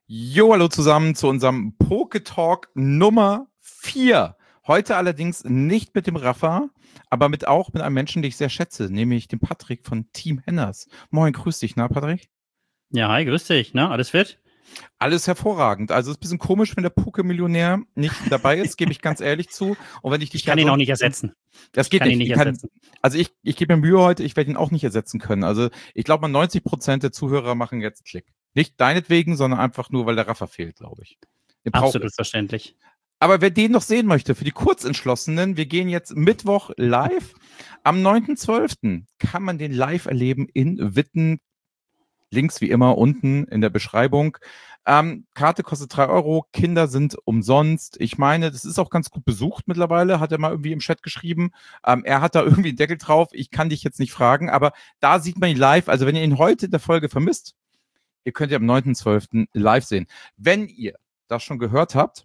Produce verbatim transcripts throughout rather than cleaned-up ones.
Jo, hallo zusammen zu unserem Poke-Talk Nummer vier. Heute allerdings nicht mit dem Rafa, aber mit auch mit einem Menschen, den ich sehr schätze, nämlich dem Patrick von Team Henners. Moin, grüß dich, na Patrick? Ja, hi, grüß dich, ne? Alles fit? Alles hervorragend. Also es ist ein bisschen komisch, wenn der Poke-Millionär nicht dabei ist, gebe ich ganz ehrlich zu. Und wenn ich dich Ich kann ihn auch nicht ersetzen. Das geht ich kann nicht. ihn nicht Ich kann, ersetzen. also ich, ich gebe mir Mühe heute, ich werde ihn auch nicht ersetzen können. Also ich glaube mal neunzig Prozent der Zuhörer machen jetzt Klick. Nicht deinetwegen, sondern einfach nur, weil der Rafa fehlt, glaube ich. Den braucht Absolut es. verständlich. Aber wer den noch sehen möchte, für die Kurzentschlossenen, wir gehen jetzt Mittwoch live. Am neunten zwölften kann man den live erleben in Witten. Links wie immer unten in der Beschreibung. Ähm, Karte kostet drei Euro, Kinder sind umsonst. Ich meine, das ist auch ganz gut besucht mittlerweile, hat er mal irgendwie im Chat geschrieben. Ähm, er hat da irgendwie einen Deckel drauf. Ich kann dich jetzt nicht fragen, aber da sieht man ihn live. Also wenn ihr ihn heute in der Folge vermisst, ihr könnt ihn am neunten zwölften live sehen. Wenn ihr das schon gehört habt,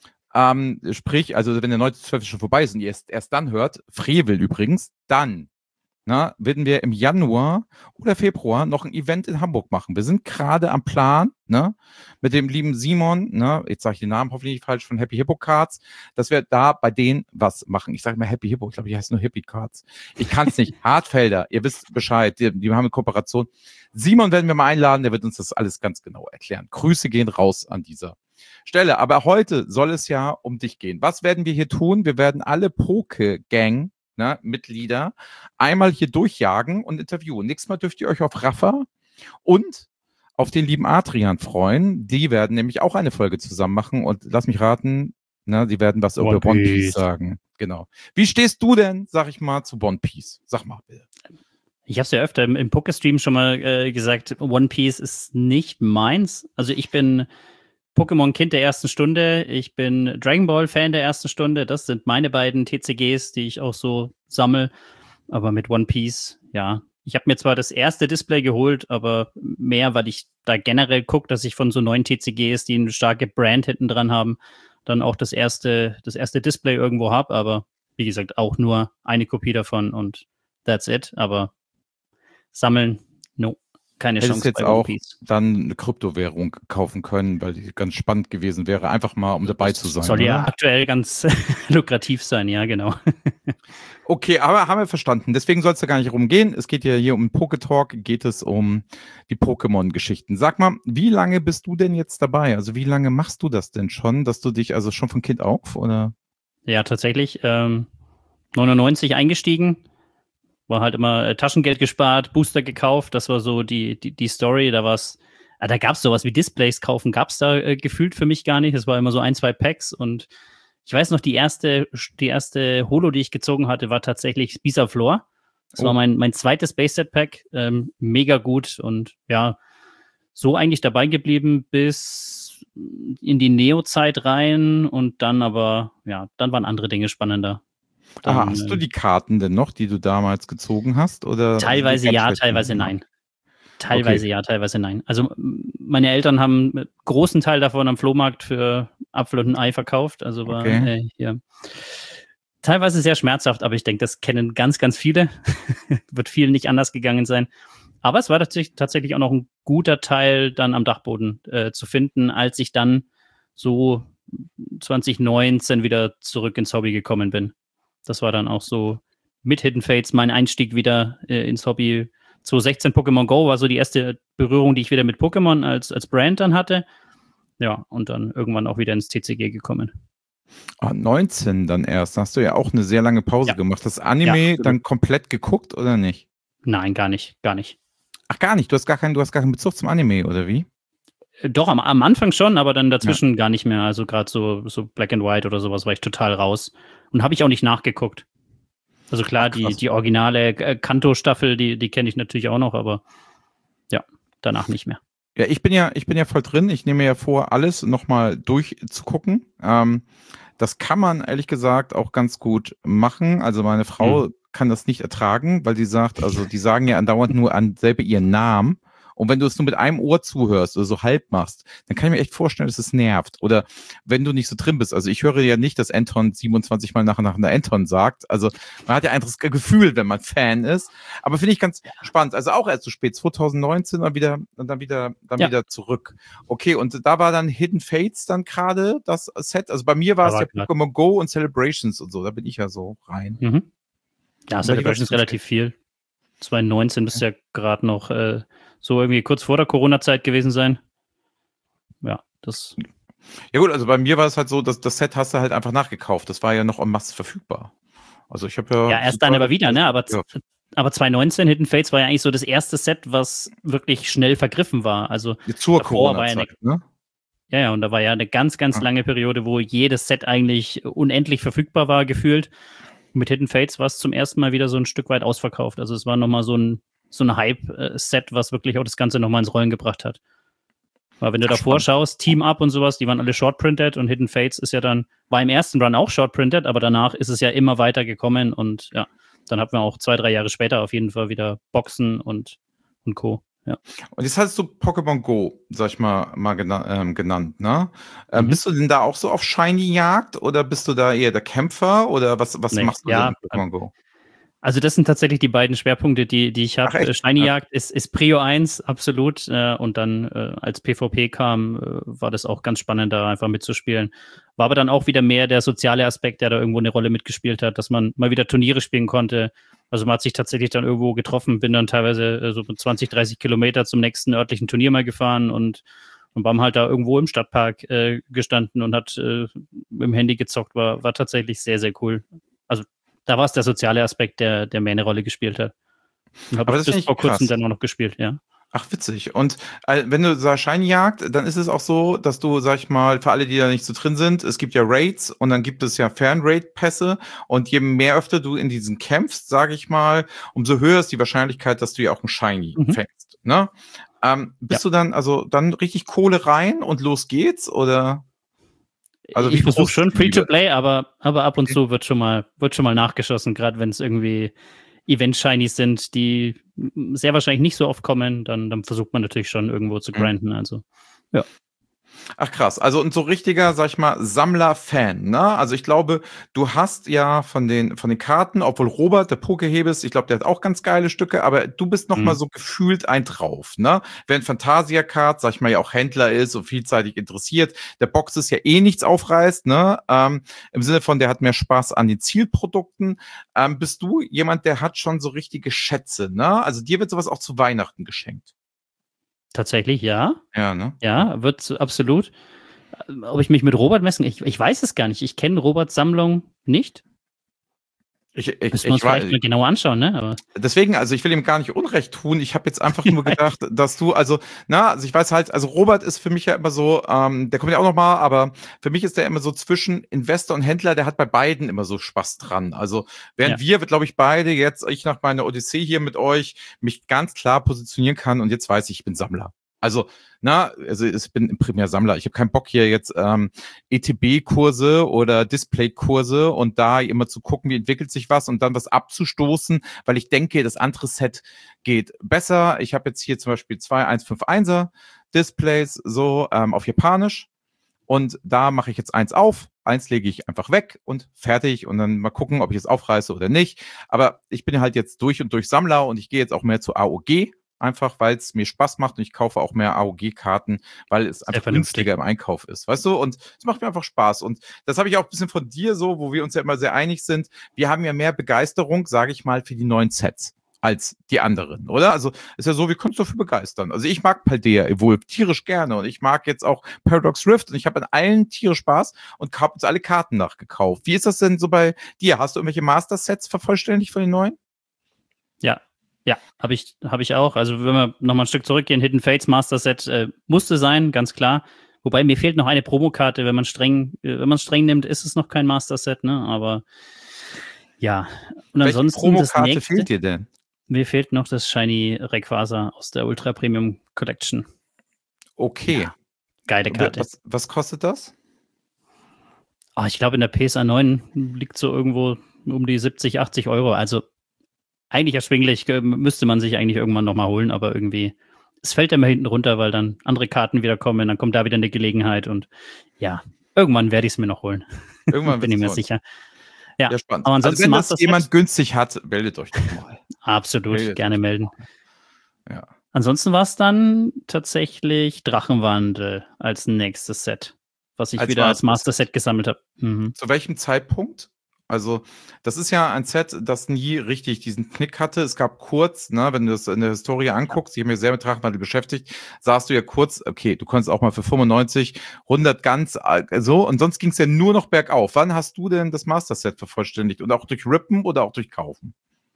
ähm, sprich, also wenn der neunte zwölfte schon vorbei ist und ihr es erst dann hört, Frevel übrigens, dann Na, werden wir im Januar oder Februar noch ein Event in Hamburg machen. Wir sind gerade am Plan, ne, mit dem lieben Simon, ne, jetzt sage ich den Namen hoffentlich nicht falsch, von Happy Hippo Cards, dass wir da bei denen was machen. Ich sage mal Happy Hippo, ich glaube, die heißt nur Hippie Cards. Ich kann es nicht. Hartfelder, ihr wisst Bescheid, die, die haben eine Kooperation. Simon werden wir mal einladen, der wird uns das alles ganz genau erklären. Grüße gehen raus an dieser Stelle. Aber heute soll es ja um dich gehen. Was werden wir hier tun? Wir werden alle Poke-Gang Ne, Mitglieder einmal hier durchjagen und interviewen. Nächstes Mal dürft ihr euch auf Rafa und auf den lieben Adrian freuen. Die werden nämlich auch eine Folge zusammen machen und lass mich raten, ne, die werden was über One Piece sagen. Genau. Wie stehst du denn, sag ich mal, zu One Piece? Sag mal bitte. Ich habe es ja öfter im, im Poké-Stream schon mal äh, gesagt, One Piece ist nicht meins. Also ich bin Pokémon-Kind der ersten Stunde, ich bin Dragon Ball-Fan der ersten Stunde. Das sind meine beiden T C Gs, die ich auch so sammle. Aber mit One Piece, ja. Ich habe mir zwar das erste Display geholt, aber mehr, weil ich da generell gucke, dass ich von so neuen T C Gs, die eine starke Brand hinten dran haben, dann auch das erste, das erste Display irgendwo habe. Aber wie gesagt, auch nur eine Kopie davon und that's it. Aber sammeln, no. Keine Hättest Chance jetzt bei auch One Piece. dann eine Kryptowährung kaufen können, weil die ganz spannend gewesen wäre, einfach mal um dabei zu sein. Soll ja oder? aktuell ganz lukrativ sein, ja, genau. Okay, aber haben wir verstanden. Deswegen soll es da gar nicht rumgehen. Es geht ja hier um Poke-Talk, geht es um die Pokémon-Geschichten. Sag mal, wie lange bist du denn jetzt dabei? Also wie lange machst du das denn schon, dass du dich, also schon von Kind auf, oder? Ja, tatsächlich. Ähm, neunundneunzig eingestiegen. War halt immer äh, Taschengeld gespart, Booster gekauft. Das war so die, die, die Story. Da war's, äh, da gab es sowas wie Displays kaufen, gab es da äh, gefühlt für mich gar nicht. Es war immer so ein, zwei Packs. Und ich weiß noch, die erste, die erste Holo, die ich gezogen hatte, war tatsächlich Bisaflor. Das Oh. war mein, mein zweites Base-Set-Pack. Ähm, mega gut. Und ja, so eigentlich dabei geblieben bis in die Neo-Zeit rein. Und dann aber, ja, dann waren andere Dinge spannender. Dann, Aha, hast du die Karten denn noch, die du damals gezogen hast? Oder teilweise ja, teilweise nein. Teilweise okay. ja, teilweise nein. Also meine Eltern haben einen großen Teil davon am Flohmarkt für Apfel und ein Ei verkauft. Also war okay. äh, hier teilweise sehr schmerzhaft, aber ich denke, das kennen ganz, ganz viele. Wird vielen nicht anders gegangen sein. Aber es war tatsächlich, tatsächlich auch noch ein guter Teil dann am Dachboden äh, zu finden, als ich dann so zwanzig neunzehn wieder zurück ins Hobby gekommen bin. Das war dann auch so mit Hidden Fates mein Einstieg wieder äh, ins Hobby. zwanzig sechzehn Pokémon Go war so die erste Berührung, die ich wieder mit Pokémon als, als Brand dann hatte. Ja, und dann irgendwann auch wieder ins T C G gekommen. Ah, neunzehn dann erst. Da hast du ja auch eine sehr lange Pause ja. gemacht. Das Anime ja, dann komplett geguckt oder nicht? Nein, gar nicht, gar nicht. Ach, gar nicht? Du hast gar keinen, du hast gar keinen Bezug zum Anime, oder wie? Doch, am, am Anfang schon, aber dann dazwischen ja. gar nicht mehr. Also gerade so, so Black and White oder sowas war ich total raus. Und habe ich auch nicht nachgeguckt. Also klar, Ach, die, die originale äh, Kanto-Staffel, die, die kenne ich natürlich auch noch, aber ja, danach nicht mehr. Ja, ich bin ja, ich bin ja voll drin. Ich nehme mir ja vor, alles nochmal durchzugucken. Ähm, das kann man ehrlich gesagt auch ganz gut machen. Also meine Frau hm. kann das nicht ertragen, weil sie sagt, also die sagen ja andauernd nur an selber ihren Namen Und wenn du es nur mit einem Ohr zuhörst oder so halb machst, dann kann ich mir echt vorstellen, dass es nervt. Oder wenn du nicht so drin bist. Also ich höre ja nicht, dass Anton siebenundzwanzig Mal nacheinander Anton sagt. Also man hat ja ein anderes Gefühl, wenn man Fan ist. Aber finde ich ganz spannend. Also auch erst so spät, zwanzig neunzehn dann wieder, dann wieder, dann Ja. wieder zurück. Okay, und da war dann Hidden Fates dann gerade das Set. Also bei mir war Da es war ja grad- Pokémon Go und Celebrations und so. Da bin ich ja so rein. Mhm. Ja, Und Celebrations bei dir war's relativ viel. zwanzig neunzehn müsste ja gerade noch äh, so irgendwie kurz vor der Corona-Zeit gewesen sein. Ja, das. Ja gut, also bei mir war es halt so, dass das Set hast du halt einfach nachgekauft. Das war ja noch en masse verfügbar. Also ich habe ja... Ja, erst dann aber wieder, ne? Aber, z- aber zwanzig neunzehn Hidden Fates war ja eigentlich so das erste Set, was wirklich schnell vergriffen war. Also Zur davor war ja eine, Corona-Zeit, ne? ja, ja, und da war ja eine ganz, ganz Ah. lange Periode, wo jedes Set eigentlich unendlich verfügbar war, gefühlt. Mit Hidden Fates war es zum ersten Mal wieder so ein Stück weit ausverkauft. Also es war nochmal so ein, so ein Hype-Set, was wirklich auch das Ganze nochmal ins Rollen gebracht hat. Weil wenn du Ach, davor spannend. schaust, Team Up und sowas, die waren alle short-printed und Hidden Fates ist ja dann, war im ersten Run auch short-printed, aber danach ist es ja immer weiter gekommen und ja, dann hatten wir auch zwei, drei Jahre später auf jeden Fall wieder Boxen und, und Co. Ja. Und jetzt hast du Pokémon Go, sag ich mal, mal gena ähm, genannt, ne? Ähm, Mhm. Bist du denn da auch so auf Shiny-Jagd oder bist du da eher der Kämpfer oder was, was Nee, machst du ja, denn in Pokémon Go? Also das sind tatsächlich die beiden Schwerpunkte, die, die ich Ach, habe. echt? Shiny-Jagd ist, ist Prio eins, absolut. Äh, und dann, äh, als PvP kam, äh, war das auch ganz spannend, da einfach mitzuspielen. War aber dann auch wieder mehr der soziale Aspekt, der da irgendwo eine Rolle mitgespielt hat, dass man mal wieder Turniere spielen konnte. Also man hat sich tatsächlich dann irgendwo getroffen, bin dann teilweise äh, so zwanzig, dreißig Kilometer zum nächsten örtlichen Turnier mal gefahren und, und waren halt da irgendwo im Stadtpark äh, gestanden und hat äh, mit dem Handy gezockt. War, war tatsächlich sehr, sehr cool. Also da war es der soziale Aspekt, der, der mehr eine Rolle gespielt hat. Und habe Aber ich das finde bis ich vor kurzem krass. dann auch noch gespielt, ja. Ach, witzig. Und äh, wenn du sagst Shiny-Jagd, dann ist es auch so, dass du, sag ich mal, für alle, die da nicht so drin sind, es gibt ja Raids und dann gibt es ja Fern-Raid-Pässe und je mehr öfter du in diesen kämpfst, sage ich mal, umso höher ist die Wahrscheinlichkeit, dass du ja auch ein Shiny Mhm. fängst. Ne? Ähm, bist du dann also dann richtig Kohle rein und los geht's? Oder? Also wie ich versuche groß schon ist die Liebe? Free-to-Play, aber, aber ab und Okay. zu wird schon mal, wird schon mal nachgeschossen, gerade wenn es irgendwie Event-Shinies sind, die mm, sehr wahrscheinlich nicht so oft kommen, dann, dann versucht man natürlich schon irgendwo zu Mhm. grinden. Also, ja. Ach krass, also und so richtiger, sag ich mal, Sammler-Fan, ne? Also ich glaube, du hast ja von den von den Karten, obwohl Robert, der Pokehebes, ich glaube, der hat auch ganz geile Stücke, aber du bist noch Mhm. mal so gefühlt ein drauf, ne? Während Fantasia Card, sag ich mal, ja auch Händler ist und vielseitig interessiert, der Box ist ja eh nichts aufreißt, ne? Ähm, im Sinne von, der hat mehr Spaß an den Zielprodukten. Ähm, bist du jemand, der hat schon so richtige Schätze, ne? Also dir wird sowas auch zu Weihnachten geschenkt. Tatsächlich, ja. Ja, ne? Ja, wird so- absolut. Ähm, Ob ich mich mit Robert messen, ich, ich weiß es gar nicht. Ich kenne Roberts Sammlung nicht. Ich, ich, Müssen wir uns ich, vielleicht mal weiß, genauer anschauen, ne? Aber deswegen, also ich will ihm gar nicht Unrecht tun. Ich habe jetzt einfach nur gedacht, dass du, also, na, also ich weiß halt, also Robert ist für mich ja immer so, ähm, der kommt ja auch noch mal, aber für mich ist der immer so zwischen Investor und Händler, der hat bei beiden immer so Spaß dran. Also während wir, glaube ich, beide jetzt, ich nach meiner Odyssee hier mit euch, mich ganz klar positionieren kann und jetzt weiß ich, ich bin Sammler. Also, na, also ich bin primär Sammler. Ich habe keinen Bock hier jetzt ähm, E T B-Kurse oder Display-Kurse und da immer zu gucken, wie entwickelt sich was und dann was abzustoßen, weil ich denke, das andere Set geht besser. Ich habe jetzt hier zum Beispiel zwei eins fünf einser Displays so ähm, auf Japanisch und da mache ich jetzt eins auf, eins lege ich einfach weg und fertig und dann mal gucken, ob ich es aufreiße oder nicht. Aber ich bin halt jetzt durch und durch Sammler und ich gehe jetzt auch mehr zu A O G. Einfach, weil es mir Spaß macht und ich kaufe auch mehr A O G-Karten, weil es einfach vernünftig. günstiger im Einkauf ist, weißt du? Und es macht mir einfach Spaß. Und das habe ich auch ein bisschen von dir so, wo wir uns ja immer sehr einig sind. Wir haben ja mehr Begeisterung, sage ich mal, für die neuen Sets als die anderen, oder? Also ist ja so, wir können uns dafür begeistern. Also ich mag Paldea Evolve tierisch gerne und ich mag jetzt auch Paradox Rift und ich habe an allen tierisch Spaß und habe uns alle Karten nachgekauft. Wie ist das denn so bei dir? Hast du irgendwelche Master-Sets vervollständigt von den neuen? ja, ja, habe ich, hab ich auch. Also wenn wir nochmal ein Stück zurückgehen, Hidden Fates Master Set äh, musste sein, ganz klar. Wobei mir fehlt noch eine Promokarte, wenn man streng, äh, wenn man streng nimmt, ist es noch kein Master Set, ne? Aber ja. Und Welche ansonsten das Promokarte nächste, fehlt dir denn? mir fehlt noch das Shiny Rayquaza aus der Ultra Premium Collection. Okay. Ja, geile Karte. Was, was kostet das? Ah, ich glaube, in der P S A neun liegt so irgendwo um die siebzig, achtzig Euro. Also eigentlich erschwinglich, äh, müsste man sich eigentlich irgendwann nochmal holen, aber irgendwie es fällt immer hinten runter, weil dann andere Karten wieder kommen, dann kommt da wieder eine Gelegenheit und ja, irgendwann werde ich es mir noch holen. Irgendwann bin ich mir holen. sicher. Ja, ja, spannend. Aber also wenn das jemand günstig hat, meldet euch doch mal. Absolut, meldet gerne melden. Ja. Ansonsten war es dann tatsächlich Drachenwandel als nächstes Set, was ich als wieder als Master-Set gesammelt habe. Mhm. Zu welchem Zeitpunkt? Also, das ist ja ein Set, das nie richtig diesen Knick hatte. Es gab kurz, ne, wenn du das in der Historie anguckst, ich habe mich sehr mit Drachenwandel beschäftigt, sahst du ja kurz, okay, du konntest auch mal für fünfundneunzig, hundert ganz so und sonst ging es ja nur noch bergauf. Wann hast du denn das Master-Set vervollständigt? Und auch durch Rippen oder auch durch Kaufen?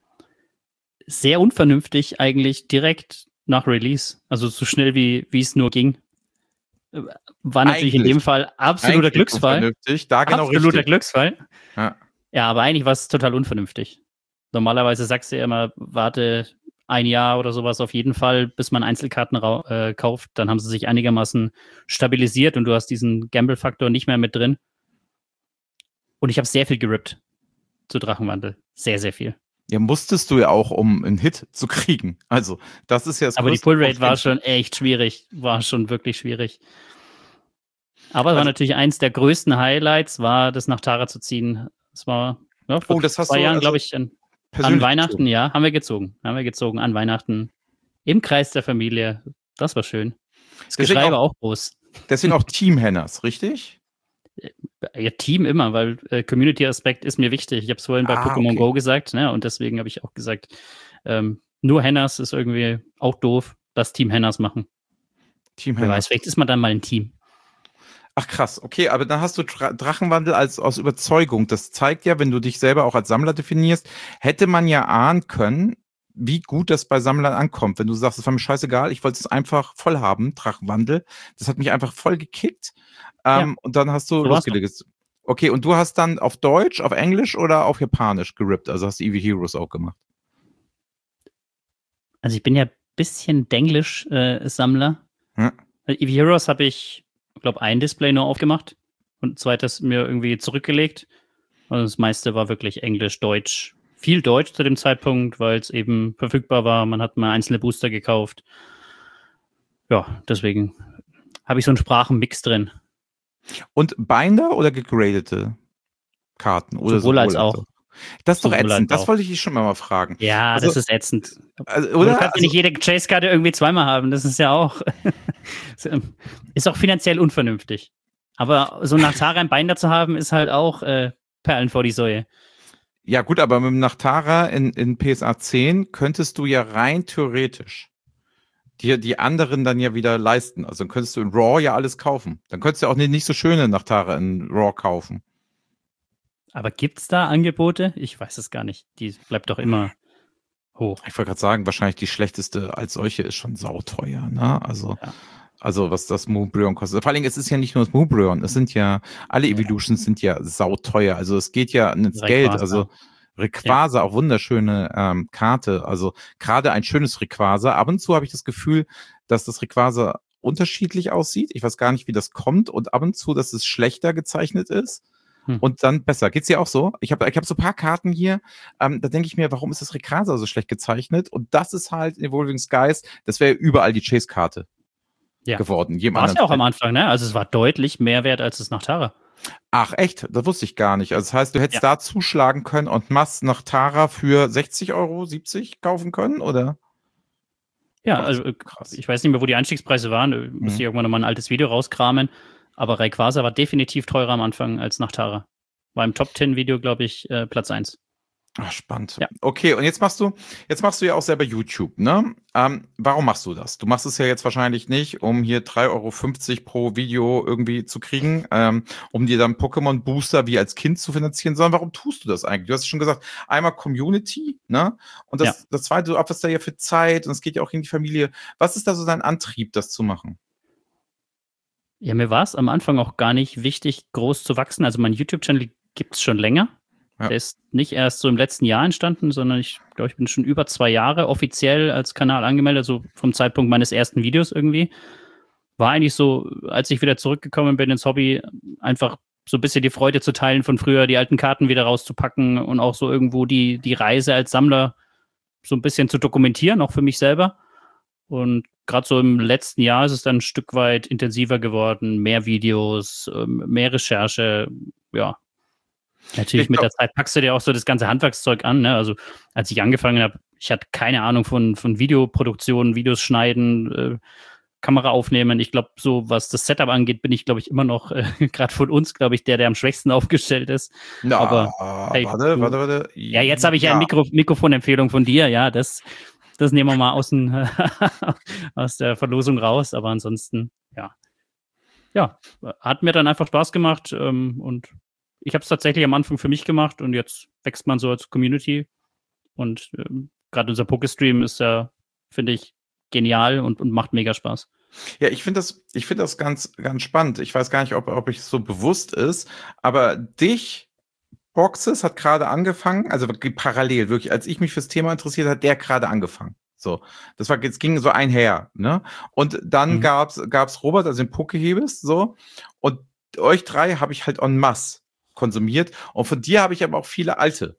Sehr unvernünftig eigentlich direkt nach Release. Also so schnell, wie es nur ging. War natürlich eigentlich, in dem Fall absoluter Glücksfall. Da genau absoluter richtig. Glücksfall. Ja. Ja, aber eigentlich war es total unvernünftig. Normalerweise sagst du ja immer, warte ein Jahr oder sowas auf jeden Fall, bis man Einzelkarten äh, kauft. Dann haben sie sich einigermaßen stabilisiert und du hast diesen Gamble-Faktor nicht mehr mit drin. Und ich habe sehr viel gerippt zu Drachenwandel. Sehr, sehr viel. Ja, musstest du ja auch, um einen Hit zu kriegen. Also, das ist ja das Aber die Pullrate war schon echt schwierig. War schon wirklich schwierig. Aber es also, war natürlich eins der größten Highlights, war das nach Tara zu ziehen. Das war ja, vor oh, das hast zwei du, Jahren, also glaube ich, an, an Weihnachten, gezogen. ja, haben wir gezogen. Haben wir gezogen an Weihnachten im Kreis der Familie. Das war schön. Das deswegen Geschrei war auch groß. Deswegen auch Team-Henners, richtig? Ja, Team immer, weil äh, Community-Aspekt ist mir wichtig. Ich habe es vorhin bei ah, Pokémon okay. Go gesagt, ne? Und deswegen habe ich auch gesagt, ähm, nur Henners ist irgendwie auch doof. Lass Team Henners machen. Team Wer weiß, vielleicht ist man dann mal ein Team. Ach krass, okay, aber dann hast du Dra- Drachenwandel als aus Überzeugung. Das zeigt ja, wenn du dich selber auch als Sammler definierst, hätte man ja ahnen können, wie gut das bei Sammlern ankommt. Wenn du sagst, es war mir scheißegal, ich wollte es einfach voll haben, Drachenwandel. Das hat mich einfach voll gekickt. Ähm, ja. Und dann hast du so losgelegt. Okay, und du hast dann auf Deutsch, auf Englisch oder auf Japanisch gerippt? Also hast du Eevee Heroes auch gemacht? Also ich bin ja ein bisschen Denglisch-Sammler. Äh, hm. Eevee Heroes habe ich ich glaube, ein Display nur aufgemacht und ein zweites mir irgendwie zurückgelegt. Und das meiste war wirklich Englisch, Deutsch. Viel Deutsch zu dem Zeitpunkt, weil es eben verfügbar war. Man hat mal einzelne Booster gekauft. Ja, deswegen habe ich so einen Sprachenmix drin. Und Binder oder gegradete Karten? Oder sowohl, sowohl als auch. auch. Das ist doch sowohl ätzend. Das wollte ich dich schon mal fragen. Ja, also, das ist ätzend. Also, oder? Du kannst also, nicht jede Chase-Karte irgendwie zweimal haben. Das ist ja auch ist auch finanziell unvernünftig. Aber so nach Tara ein Binder zu haben, ist halt auch äh, Perlen vor die Säue. Ja gut, aber mit dem Nachtara in, in P S A zehn könntest du ja rein theoretisch dir die anderen dann ja wieder leisten. Also dann könntest du in Raw ja alles kaufen. Dann könntest du auch nicht, nicht so schöne Nachtara in Raw kaufen. Aber gibt es da Angebote? Ich weiß es gar nicht. Die bleibt doch immer hoch. Ich wollte gerade sagen, wahrscheinlich die schlechteste als solche ist schon sauteuer, ne? Also, ja. also was das Moonbryon kostet. Vor allem, es ist ja nicht nur das Moonbryon, es sind ja, alle Evolutions ja. sind ja sauteuer. Also es geht ja ins Rayquaza. Geld. Also Rayquaza, ja. auch wunderschöne ähm, Karte. Also gerade ein schönes Rayquaza. Ab und zu habe ich das Gefühl, dass das Rayquaza unterschiedlich aussieht. Ich weiß gar nicht, wie das kommt. Und ab und zu, dass es schlechter gezeichnet ist. Und dann besser. Geht's dir auch so? Ich habe ich hab so ein paar Karten hier, ähm, da denke ich mir, warum ist das Rayquaza so schlecht gezeichnet? Und das ist halt Evolving Skies, das wäre überall die Chase-Karte ja. geworden. War es ja auch am Anfang, ne? Also es war deutlich mehr wert als das Nachtara. Ach echt? Das wusste ich gar nicht. Also das heißt, du hättest ja. da zuschlagen können und Mass Nachtara für sechzig Euro, siebzig kaufen können, oder? Ja, also krass. Ich weiß nicht mehr, wo die Einstiegspreise waren. Mhm. Müsste ich irgendwann nochmal ein altes Video rauskramen. Aber Rayquaza war definitiv teurer am Anfang als Nachtara. War im Top zehn Video, glaube ich, äh, Platz eins. Ach, spannend. Ja. Okay, und jetzt machst du, jetzt machst du ja auch selber YouTube, ne? Ähm, warum machst du das? Du machst es ja jetzt wahrscheinlich nicht, um hier drei Euro fünfzig pro Video irgendwie zu kriegen, ähm, um dir dann Pokémon Booster wie als Kind zu finanzieren, sondern warum tust du das eigentlich? Du hast schon gesagt, einmal Community, ne? Und das, ja. das zweite, du opferst da ja für Zeit und es geht ja auch in die Familie. Was ist da so dein Antrieb, das zu machen? Ja, mir war es am Anfang auch gar nicht wichtig, groß zu wachsen. Also mein YouTube-Channel gibt es schon länger. Ja. Der ist nicht erst so im letzten Jahr entstanden, sondern ich glaube, ich bin schon über zwei Jahre offiziell als Kanal angemeldet, also vom Zeitpunkt meines ersten Videos irgendwie. War eigentlich so, als ich wieder zurückgekommen bin ins Hobby, einfach so ein bisschen die Freude zu teilen von früher, die alten Karten wieder rauszupacken und auch so irgendwo die, die Reise als Sammler so ein bisschen zu dokumentieren, auch für mich selber. Und gerade so im letzten Jahr ist es dann ein Stück weit intensiver geworden, mehr Videos, ähm, mehr Recherche, ja. Natürlich Ich mit der glaub, Zeit packst du dir auch so das ganze Handwerkszeug an, ne? Also als ich angefangen habe, ich hatte keine Ahnung von, von Videoproduktion, Videos schneiden, äh, Kamera aufnehmen. Ich glaube, so was das Setup angeht, bin ich, glaube ich, immer noch, äh, gerade von uns, glaube ich, der, der am schwächsten aufgestellt ist. na, Aber hey, warte, du, warte, warte. ja, jetzt habe ich ja eine Ja, Mikro Mikrofonempfehlung von dir, ja, das, das nehmen wir mal aus, den, aus der Verlosung raus, aber ansonsten, ja. Ja, hat mir dann einfach Spaß gemacht ähm, und ich habe es tatsächlich am Anfang für mich gemacht und jetzt wächst man so als Community und ähm, gerade unser Pokestream ist ja, finde ich, genial und, und macht mega Spaß. Ja, ich finde das, ich finde das ganz, ganz spannend. Ich weiß gar nicht, ob, ob ich es so bewusst ist, aber dich, Boxes, hat gerade angefangen, also parallel, wirklich, als ich mich fürs Thema interessiert, hat der gerade angefangen. So, das war, es ging so einher, ne? Und dann Mhm. gab's, gab's Robert, also den Pokehebes, so, und euch drei habe ich halt en masse konsumiert. Und von dir habe ich aber auch viele alte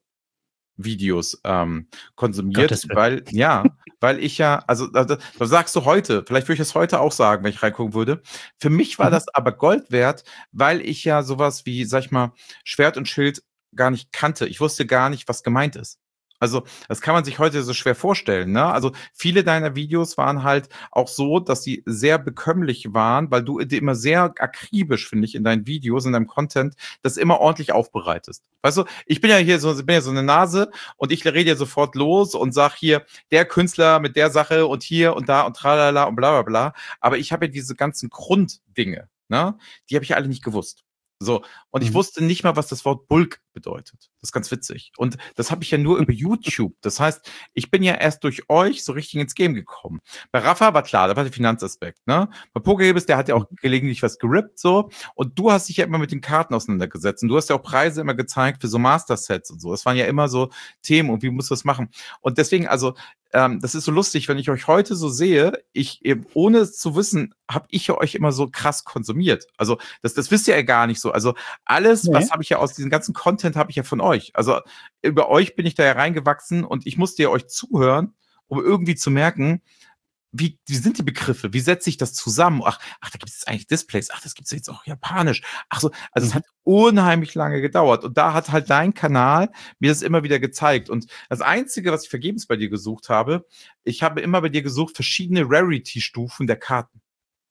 Videos ähm, konsumiert, Gottes Willen. weil, ja, weil ich ja, also da, da sagst du heute, vielleicht würde ich das heute auch sagen, wenn ich reingucken würde. Für mich war Mhm. das aber Gold wert, weil ich ja sowas wie, sag ich mal, Schwert und Schild gar nicht kannte. Ich wusste gar nicht, was gemeint ist. Also, das kann man sich heute so schwer vorstellen, ne? Also, viele deiner Videos waren halt auch so, dass sie sehr bekömmlich waren, weil du immer sehr akribisch, finde ich, in deinen Videos, in deinem Content, das immer ordentlich aufbereitest. Weißt du, ich bin ja hier so, bin ja so eine Nase und ich rede ja sofort los und sag hier, der Künstler mit der Sache und hier und da und tralala und bla bla bla. Aber ich habe ja diese ganzen Grunddinge, ne? Die habe ich ja alle nicht gewusst. So, und ich Mhm. wusste nicht mal, was das Wort Bulk bedeutet. Das ist ganz witzig. Und das habe ich ja nur über YouTube. Das heißt, ich bin ja erst durch euch so richtig ins Game gekommen. Bei Rafa war klar, da war der Finanzaspekt, ne? Bei Pokehebes, der hat ja auch gelegentlich was gerippt, so. Und du hast dich ja immer mit den Karten auseinandergesetzt. Und du hast ja auch Preise immer gezeigt für so Master-Sets und so. Das waren ja immer so Themen und wie musst du das machen? Und deswegen, also, ähm, das ist so lustig, wenn ich euch heute so sehe, ich, ohne es zu wissen, habe ich ja euch immer so krass konsumiert. Also, das, das wisst ihr ja gar nicht so. Also, alles, Nee. was habe ich ja aus diesem ganzen Content, habe ich ja von euch. Also, über euch bin ich da ja reingewachsen und ich musste ja euch zuhören, um irgendwie zu merken, wie, wie sind die Begriffe? Wie setze ich das zusammen? Ach, ach, da gibt es eigentlich Displays. Ach, das gibt es jetzt auch japanisch. Ach so, also Mhm. es hat unheimlich lange gedauert. Und da hat halt dein Kanal mir das immer wieder gezeigt. Und das Einzige, was ich vergebens bei dir gesucht habe, ich habe immer bei dir gesucht, verschiedene Rarity-Stufen der Karten.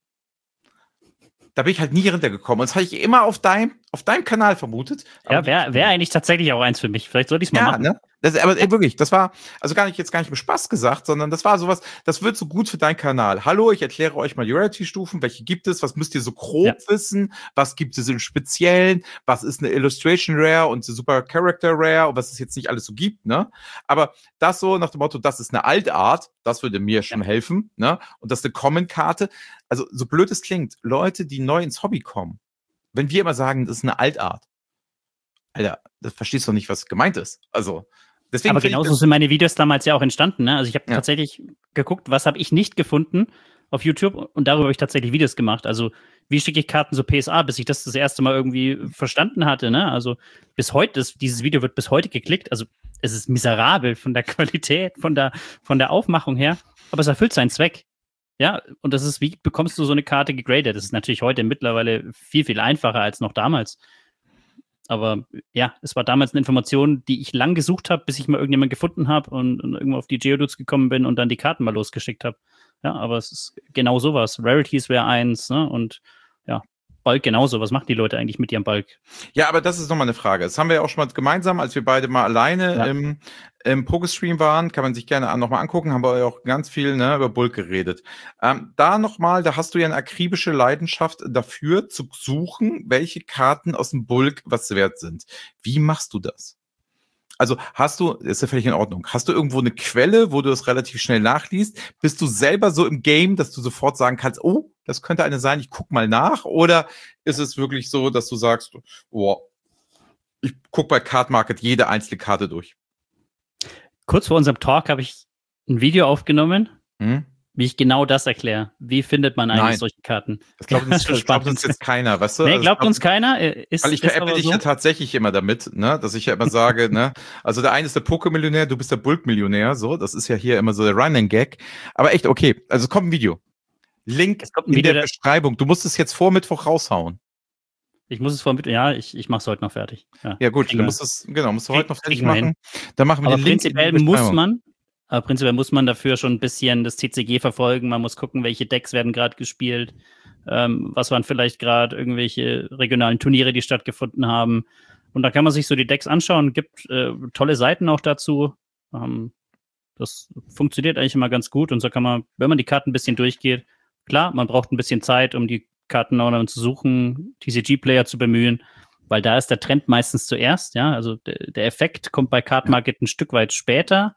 Da bin ich halt nie runtergekommen. Und das habe ich immer auf deinem, auf deinem Kanal vermutet. Ja, wäre wär eigentlich tatsächlich auch eins für mich. Vielleicht sollte ich es mal ja, machen. ne? Das, aber ey, wirklich, das war, also gar nicht jetzt gar nicht mit Spaß gesagt, sondern das war sowas, das wird so gut für deinen Kanal. Hallo, ich erkläre euch mal die Rarity-Stufen, welche gibt es, was müsst ihr so grob ja. wissen, was gibt es im Speziellen, was ist eine Illustration Rare und eine Super Character Rare und was es jetzt nicht alles so gibt, ne? Aber das so nach dem Motto, das ist eine Altart, das würde mir schon ja. helfen, ne? Und das ist eine Common-Karte. Also, so blöd es klingt, Leute, die neu ins Hobby kommen, wenn wir immer sagen, das ist eine Altart, Alter, das verstehst du doch nicht, was gemeint ist. Also, deswegen aber genauso sind meine Videos damals ja auch entstanden. Ne? Also ich habe ja. tatsächlich geguckt, was habe ich nicht gefunden auf YouTube und darüber habe ich tatsächlich Videos gemacht. Also wie schicke ich Karten zu P S A, bis ich das das erste Mal irgendwie verstanden hatte. Ne? Also bis heute, das, dieses Video wird bis heute geklickt. Also es ist miserabel von der Qualität, von der, von der Aufmachung her, aber es erfüllt seinen Zweck. Ja, und das ist, wie bekommst du so eine Karte gegradet? Das ist natürlich heute mittlerweile viel, viel einfacher als noch damals. Aber ja, es war damals eine Information, die ich lang gesucht habe, bis ich mal irgendjemanden gefunden habe und, und irgendwo auf die Geodudes gekommen bin und dann die Karten mal losgeschickt habe. Ja, aber es ist genau sowas. Rarities wäre eins, ne? Und ja, Bulk genauso. Was machen die Leute eigentlich mit ihrem Bulk? Ja, aber das ist nochmal eine Frage. Das haben wir ja auch schon mal gemeinsam, als wir beide mal alleine ja. im, im Pokestream waren. Kann man sich gerne nochmal angucken. Haben wir ja auch ganz viel ne, über Bulk geredet. Ähm, da nochmal, da hast du ja eine akribische Leidenschaft dafür, zu suchen, welche Karten aus dem Bulk was wert sind. Wie machst du das? Also hast du, ist ja völlig in Ordnung, hast du irgendwo eine Quelle, wo du das relativ schnell nachliest? Bist du selber so im Game, dass du sofort sagen kannst, oh, das könnte eine sein, ich guck mal nach? Oder ist es wirklich so, dass du sagst, oh, ich guck bei Card Market jede einzelne Karte durch? Kurz vor unserem Talk habe ich ein Video aufgenommen, hm? wie ich genau das erkläre. Wie findet man eigentlich Nein. solche Karten? Das glaubt uns, das glaubt uns jetzt keiner, weißt du? Nee, also glaubt glaub, uns keiner. Ist, weil ich veräpple dich so? ja tatsächlich immer damit, ne, dass ich ja immer sage, ne, also der eine ist der Poké-Millionär, du bist der Bulk-Millionär, so, das ist ja hier immer so der Running-Gag. Aber echt, okay, also kommt ein Video. Link Es kommt ein in Video der der- Beschreibung. Du musst es jetzt vor Mittwoch raushauen. Ich muss es vor ja, ich, ich mache es heute noch fertig. Ja gut, Kriegen dann wir- musst du es, genau, musst du heute noch krieg- fertig kriegen wir hin. machen. Dann machen wir Aber den Link in die prinzipiell muss Beschreibung. man, aber prinzipiell muss man dafür schon ein bisschen das T C G verfolgen. Man muss gucken, welche Decks werden gerade gespielt, ähm, was waren vielleicht gerade irgendwelche regionalen Turniere, die stattgefunden haben. Und da kann man sich so die Decks anschauen. Gibt äh, tolle Seiten auch dazu. Ähm, das funktioniert eigentlich immer ganz gut. Und so kann man, wenn man die Karten ein bisschen durchgeht, klar, man braucht ein bisschen Zeit, um die Karten auch noch zu suchen, T C G-Player zu bemühen, weil da ist der Trend meistens zuerst, ja, also der, der Effekt kommt bei Card Market ein Stück weit später.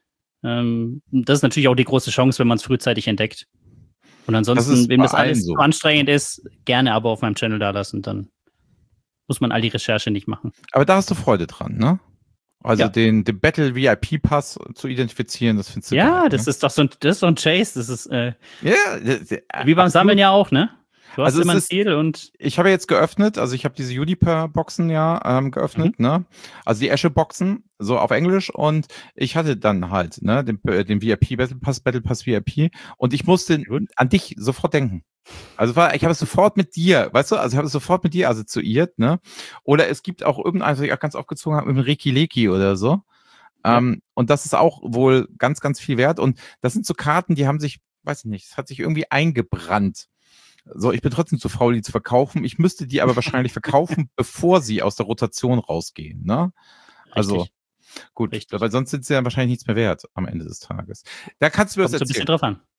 Ähm, das ist natürlich auch die große Chance, wenn man es frühzeitig entdeckt. Und Das ansonsten, ist wem bei das alles allen so so. anstrengend ist, gerne Abo auf meinem Channel da lassen, dann muss man all die Recherche nicht machen. Aber da hast du Freude dran, ne? Also Ja. den, den Battle V I P Pass zu identifizieren, das findest du Ja, geil, das ne? ist doch so ein, das ist so ein Chase, das ist äh, Ja, das- wie beim absolut. Sammeln ja auch, ne? Du hast Also es immer ein ist- Ziel und Ich habe jetzt geöffnet, also ich habe diese Juniper-Boxen ja ähm, geöffnet, Mhm. ne? Also die Esche-Boxen, so auf Englisch, und ich hatte dann halt, ne, den, äh, den V I P Battle Pass, Battle Pass V I P, und ich musste Gut. an dich sofort denken. Also war, ich habe es sofort mit dir, weißt du, also ich habe es sofort mit dir assoziiert, ne? Oder es gibt auch irgendeinen, was ich auch ganz aufgezogen habe, mit dem Reiki Leki oder so. Ja. Ähm, und das ist auch wohl ganz, ganz viel wert. Und das sind so Karten, die haben sich, weiß ich nicht, es hat sich irgendwie eingebrannt. So, ich bin trotzdem zu faul, die zu verkaufen. Ich müsste die aber wahrscheinlich verkaufen, bevor sie aus der Rotation rausgehen, ne? Also, richtig. gut, Richtig. weil sonst sind sie ja wahrscheinlich nichts mehr wert am Ende des Tages. Da kannst du mir Kommt was so ein bisschen erzählen. drauf an.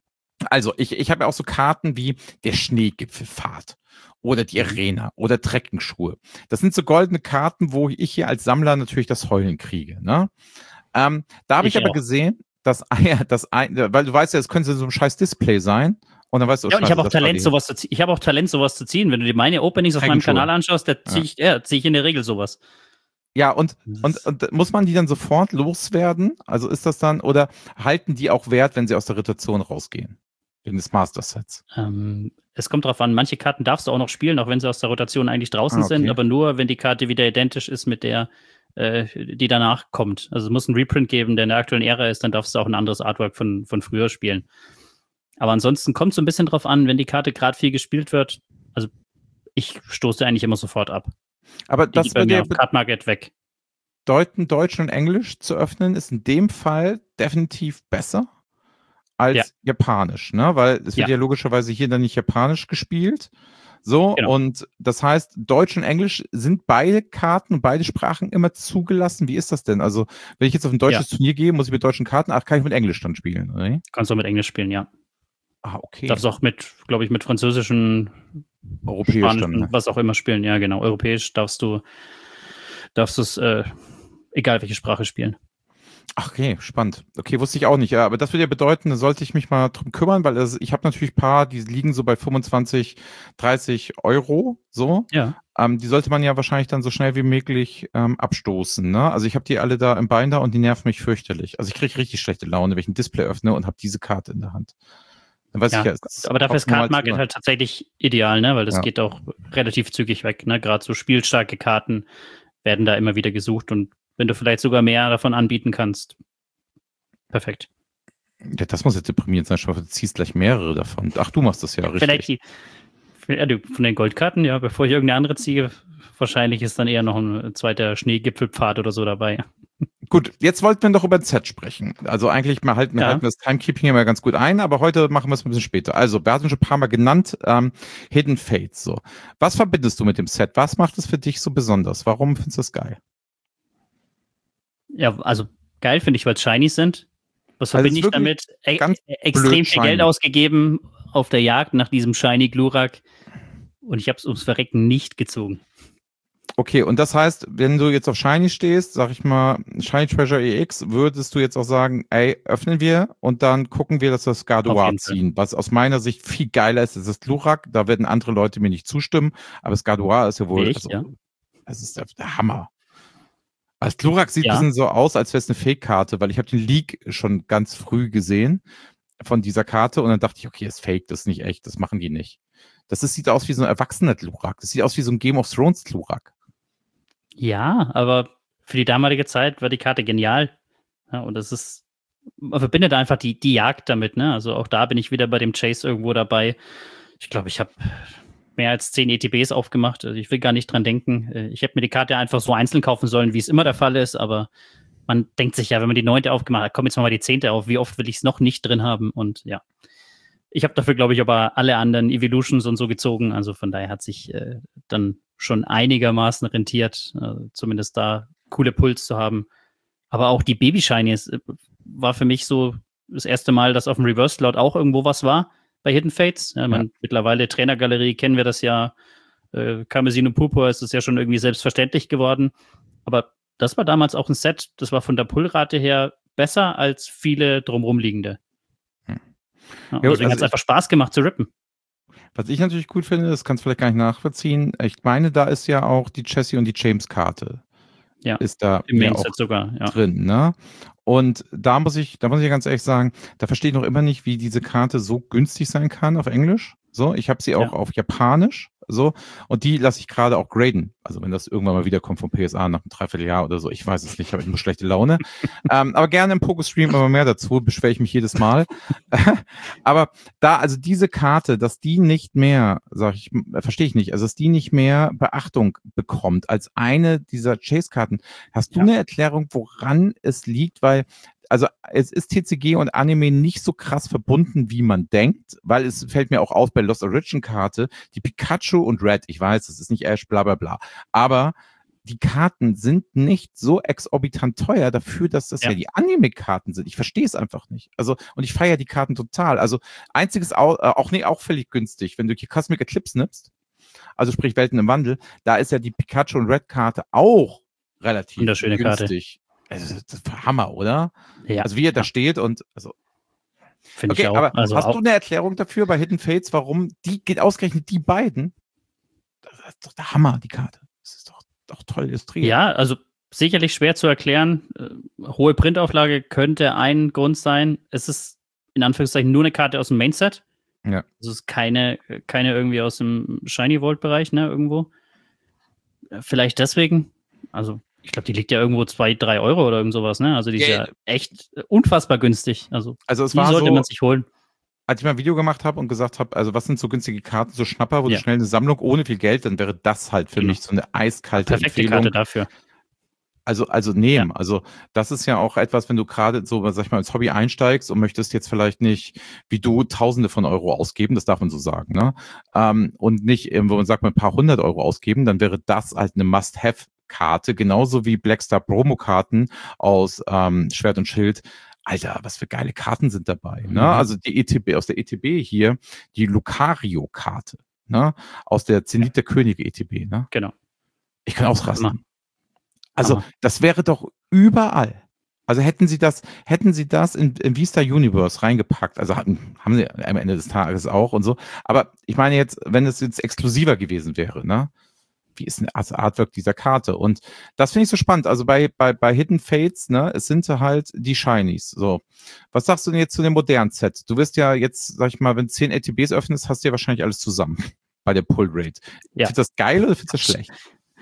Also, ich, ich habe ja auch so Karten wie der Schneegipfelfahrt oder die Arena oder Trekkenschuhe. Das sind so goldene Karten, wo ich hier als Sammler natürlich das Heulen kriege, ne? Ähm, da habe ich, Ich aber auch. gesehen, dass, ah ja, das ein, weil du weißt ja, es könnte so ein scheiß Display sein. Und dann weißt du, oh, Ja, und ich scheiße, habe auch das war Talent, die- sowas zu ziehen. Ich habe auch Talent, sowas zu ziehen. Wenn du dir meine Openings auf meinem Trekkenschuhe. Kanal anschaust, da ziehe ich, ja, zieh ich in der Regel sowas. Ja, und, Das und, ist- und muss man die dann sofort loswerden? Also ist das dann, oder halten die auch Wert, wenn sie aus der Rotation rausgehen? Wegen des Master Sets. Ähm, es kommt drauf an, manche Karten darfst du auch noch spielen, auch wenn sie aus der Rotation eigentlich draußen Ah, okay. sind, aber nur, wenn die Karte wieder identisch ist mit der, äh, die danach kommt. Also es muss einen Reprint geben, der in der aktuellen Ära ist, dann darfst du auch ein anderes Artwork von, von früher spielen. Aber ansonsten kommt es so ein bisschen drauf an, wenn die Karte gerade viel gespielt wird. Also ich stoße eigentlich immer sofort ab. Aber Die das geht bei würde mir ja auf Card Market weg. bedeuten, Deutsch und Englisch zu öffnen, ist in dem Fall definitiv besser als Ja. Japanisch, ne? Weil es wird Ja. ja logischerweise hier dann nicht Japanisch gespielt. So, Genau. und das heißt, Deutsch und Englisch sind beide Karten, beide Sprachen immer zugelassen. Wie ist das denn? Also, wenn ich jetzt auf ein deutsches Turnier gehe, muss ich mit deutschen Karten, ach, kann ich mit Englisch dann spielen, oder? Kannst du mit Englisch spielen, ja. Ah, okay. Darfst auch mit, glaube ich, mit französischen, Europäisch spanischen, dann, ne? was auch immer spielen. Ja, genau. Europäisch darfst du, darfst du es, äh, egal welche Sprache spielen. Ach, okay, spannend. Okay, wusste ich auch nicht. Ja, aber das würde ja bedeuten, da sollte ich mich mal drum kümmern, weil das, ich habe natürlich ein paar, die liegen so bei fünfundzwanzig, dreißig Euro, so. Ja. Ähm, die sollte man ja wahrscheinlich dann so schnell wie möglich ähm, abstoßen, ne? Also ich habe die alle da im Binder und die nerven mich fürchterlich. Also ich kriege richtig schlechte Laune, wenn ich ein Display öffne und habe diese Karte in der Hand. Dann weiß Ja, ich ja, es aber dafür ist kauft nur mal Card Market zu- halt tatsächlich ideal, ne? Weil das Ja. geht auch relativ zügig weg, ne? Gerade so spielstarke Karten werden da immer wieder gesucht und wenn du vielleicht sogar mehr davon anbieten kannst, perfekt. Ja, das muss jetzt deprimierend sein. Schau, du ziehst gleich mehrere davon. Ach, du machst das ja richtig. Vielleicht die, ja, die von den Goldkarten, ja, bevor ich irgendeine andere ziehe, wahrscheinlich ist dann eher noch ein zweiter Schneegipfelpfad oder so dabei. Gut, jetzt wollten wir doch über ein Set sprechen. Also eigentlich mal halten, wir Ja. halten das Timekeeping immer ganz gut ein, aber heute machen wir es ein bisschen später. Also, wir hatten schon ein paar Mal genannt, ähm, Hidden Fates. So. Was verbindest du mit dem Set? Was macht es für dich so besonders? Warum findest du das geil? Ja, also geil finde ich, weil es Shinies sind. Was Also verbinde es ist ich damit? E ganz extrem blöd viel Geld shiny. ausgegeben auf der Jagd nach diesem Shiny Glurak und ich habe es ums Verrecken nicht gezogen. Okay, und das heißt, wenn du jetzt auf Shiny stehst, sag ich mal, Shiny Treasure E X, würdest du jetzt auch sagen, ey, öffnen wir und dann gucken wir, dass wir das Auf Gardevoir jeden Fall. ziehen. Was aus meiner Sicht viel geiler ist, ist das Glurak. Da werden andere Leute mir nicht zustimmen, aber das Gardevoir ist ja wohl, Will ich, also, ja. das ist der, der Hammer. Als Glurak sieht Ja. ein bisschen so aus, als wäre es eine Fake-Karte, weil ich habe den Leak schon ganz früh gesehen von dieser Karte und dann dachte ich, okay, das ist Fake, das ist nicht echt, das machen die nicht. Das ist, sieht aus wie so ein erwachsener Glurak. Das sieht aus wie so ein Game of Thrones Glurak. Ja, aber für die damalige Zeit war die Karte genial. Ja, und das ist man verbindet einfach die, die Jagd damit, ne? Also auch da bin ich wieder bei dem Chase irgendwo dabei. Ich glaube, ich habe mehr als zehn E T Bs aufgemacht. Also ich will gar nicht dran denken. Ich hätte mir die Karte einfach so einzeln kaufen sollen, wie es immer der Fall ist, aber man denkt sich ja, wenn man die neunte aufgemacht hat, komm, jetzt mal die zehnte auf, wie oft will ich es noch nicht drin haben? Und ja. Ich habe dafür, glaube ich, aber alle anderen Evolutions und so gezogen. Also von daher hat sich äh, dann schon einigermaßen rentiert, äh, zumindest da coole Puls zu haben. Aber auch die Baby-Shinies äh, war für mich so das erste Mal, dass auf dem Reverse-Slot auch irgendwo was war bei Hidden Fates. Ja, man, ja. Mittlerweile Trainergalerie kennen wir das ja. Äh, Karmesin und Purpur ist es ja schon irgendwie selbstverständlich geworden. Aber das war damals auch ein Set, das war von der Pullrate her besser als viele drumherum liegende. Ja, ja, deswegen also hat es einfach Spaß gemacht zu rippen. Was ich natürlich gut finde, das kannst du vielleicht gar nicht nachvollziehen. Ich meine, da ist ja auch die Jessie und die James-Karte. Ja, ist da im Mainset sogar, ja. drin, ne? Und da muss ich, da muss ich ganz ehrlich sagen, da verstehe ich noch immer nicht, wie diese Karte so günstig sein kann auf Englisch. So, ich habe sie auch ja. auf Japanisch, so, und die lasse ich gerade auch graden. Also wenn das irgendwann mal wiederkommt vom P S A nach einem Dreivierteljahr oder so, ich weiß es nicht, ich habe nur schlechte Laune. ähm, aber gerne im Pogo-Stream immer mehr dazu, beschwere ich mich jedes Mal. aber da, also diese Karte, dass die nicht mehr, sag ich, verstehe ich nicht, also dass die nicht mehr Beachtung bekommt als eine dieser Chase-Karten. Hast du ja. eine Erklärung, woran es liegt? Weil Also es ist T C G und Anime nicht so krass verbunden, wie man denkt, weil es fällt mir auch auf bei Lost Origin Karte, die Pikachu und Red, ich weiß, das ist nicht Ash, bla bla bla, aber die Karten sind nicht so exorbitant teuer dafür, dass das ja, ja die Anime-Karten sind. Ich verstehe es einfach nicht. Also, und ich feiere die Karten total. Also einziges auch, äh, auch, nee, auch völlig günstig, wenn du hier Cosmic Eclipse nimmst, also sprich Welten im Wandel, da ist ja die Pikachu und Red Karte auch relativ wunderschöne günstig. Karte. Also, das ist Hammer, oder? Ja. Also wie er da ja. steht und also. Finde okay, ich auch. Aber also hast auch. du eine Erklärung dafür bei Hidden Fates, warum die geht ausgerechnet die beiden? Das ist doch der Hammer, die Karte. Das ist doch, doch toll illustriert. Ja, also sicherlich schwer zu erklären. Äh, hohe Printauflage könnte ein Grund sein. Es ist in Anführungszeichen nur eine Karte aus dem Mainset. Ja. Es ist keine, keine irgendwie aus dem Shiny Vault-Bereich, ne, irgendwo. Vielleicht deswegen. Also ich glaube, die liegt ja irgendwo zwei, drei Euro oder irgend sowas, ne? Also die ist ja, ja echt unfassbar günstig. Also, also es die war sollte so, man sich holen. Als ich mal ein Video gemacht habe und gesagt habe, also was sind so günstige Karten, so Schnapper, wo ja. du schnell eine Sammlung ohne viel Geld, dann wäre das halt für genau. mich so eine eiskalte perfekte Empfehlung. Karte dafür. Also, also nehmen. Ja. Also, das ist ja auch etwas, wenn du gerade so, sag ich mal, ins Hobby einsteigst und möchtest jetzt vielleicht nicht, wie du, Tausende von Euro ausgeben, das darf man so sagen, ne? Ähm, und nicht, wo man sagt, mal ein paar hundert Euro ausgeben, dann wäre das halt eine Must-Have-Karte, genauso wie Blackstar Promo-Karten aus ähm, Schwert und Schild. Alter, was für geile Karten sind dabei, ne? Mhm. Also die E T B, aus der E T B hier, die Lucario-Karte, ne? Aus der Zenit der Könige E T B, ne? Genau. Ich kann ausrasten. Hammer. Also, Hammer. das wäre doch überall. Also hätten sie das, hätten sie das in, in Vista Universe reingepackt, also hatten, haben sie am Ende des Tages auch und so. Aber ich meine jetzt, wenn es jetzt exklusiver gewesen wäre, ne? Wie ist denn das Artwork dieser Karte? Und das finde ich so spannend. Also bei, bei, bei Hidden Fates, ne, es sind halt die Shinies. So. Was sagst du denn jetzt zu dem modernen Set? Du wirst ja jetzt, sag ich mal, wenn zehn A T Bs öffnest, hast du ja wahrscheinlich alles zusammen bei der Pull Rate. Ja. Findest du das geil oder findest du das schlecht?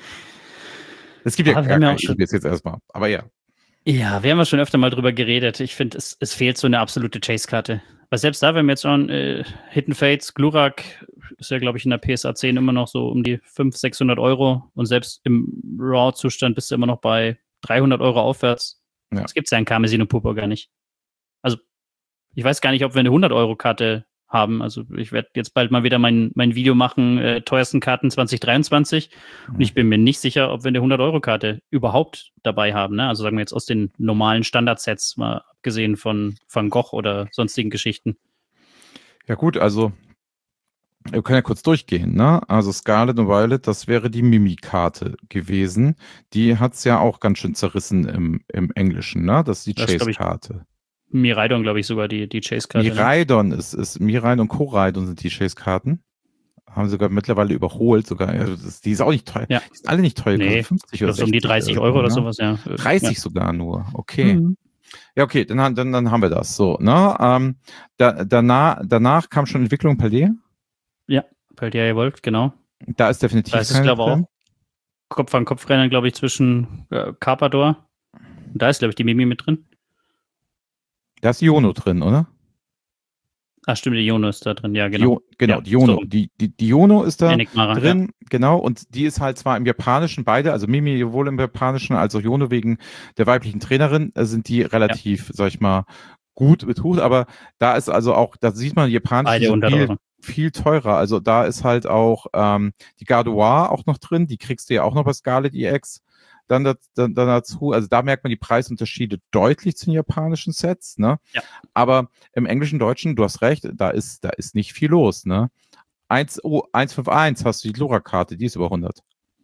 Es gibt ja ah, gar keine A T Bs jetzt erstmal, aber ja. Ja, wir haben ja schon öfter mal drüber geredet. Ich finde, es, es fehlt so eine absolute Chase-Karte. Weil selbst da, wenn wir jetzt schon äh, Hidden Fates, Glurak ist ja, glaube ich, in der P S A zehn immer noch so um die fünfhundert, sechshundert Euro. Und selbst im Raw-Zustand bist du immer noch bei dreihundert Euro aufwärts. Ja. Das gibt es ja in Karmesin und Purpur gar nicht. Also, ich weiß gar nicht, ob wir eine hundert-Euro-Karte haben. Also, ich werde jetzt bald mal wieder mein, mein Video machen, äh, teuersten Karten zwanzig dreiundzwanzig. Mhm. Und ich bin mir nicht sicher, ob wir eine hundert-Euro-Karte überhaupt dabei haben. Ne? Also, sagen wir jetzt aus den normalen Standardsets, mal abgesehen von Van Gogh oder sonstigen Geschichten. Ja, gut, also wir können ja kurz durchgehen, ne? Also Scarlet und Violet, das wäre die Mimi-Karte gewesen. Die hat es ja auch ganz schön zerrissen im, im Englischen, ne? Das ist die Chase-Karte. Miraidon, glaube ich, sogar die, die Chase-Karte. Miraidon ne? ist, ist Miraidon und Koraidon sind die Chase-Karten. Haben sie sogar mittlerweile überholt, sogar. Also das, die ist auch nicht teuer. Ja. Die sind alle nicht teuer. Nee, fünfzig oder sechzig, um die dreißig Euro oder sowas, ja. dreißig ja. sogar nur, okay. Mhm. Ja, okay, dann, dann, dann haben wir das. So, ne? Ähm, da, danach, danach kam schon Entwicklung Paldea. Ja, Paldea Evolved, genau. Da ist definitiv da ist es, glaube ich, auch Kopf an Kopf rennen, glaube ich, zwischen äh, Carpador. Da ist, glaube ich, die Mimi mit drin. Da ist Yono drin, oder? Ach stimmt, die Yono ist da drin, ja, genau. Jo, genau, ja, die Yono. So. Die, die, die Yono ist da Enigmara, ja. drin, genau, und die ist halt zwar im Japanischen beide, also Mimi sowohl im Japanischen als auch Yono wegen der weiblichen Trainerin, äh, sind die relativ, sag ich mal, gut betucht, aber da ist also auch, da sieht man, Japanisch Beide sind hundert viel, Euro. viel teurer. Also da ist halt auch ähm, die Gardoir auch noch drin, die kriegst du ja auch noch bei Scarlet E X. Dann, da- dann, dann dazu, also da merkt man die Preisunterschiede deutlich zu den japanischen Sets, ne? Ja. Aber im Englischen, Deutschen, du hast recht, da ist, da ist nicht viel los, ne? eins, oh, eins fünf eins hast du die Lura-Karte, die ist über hundert.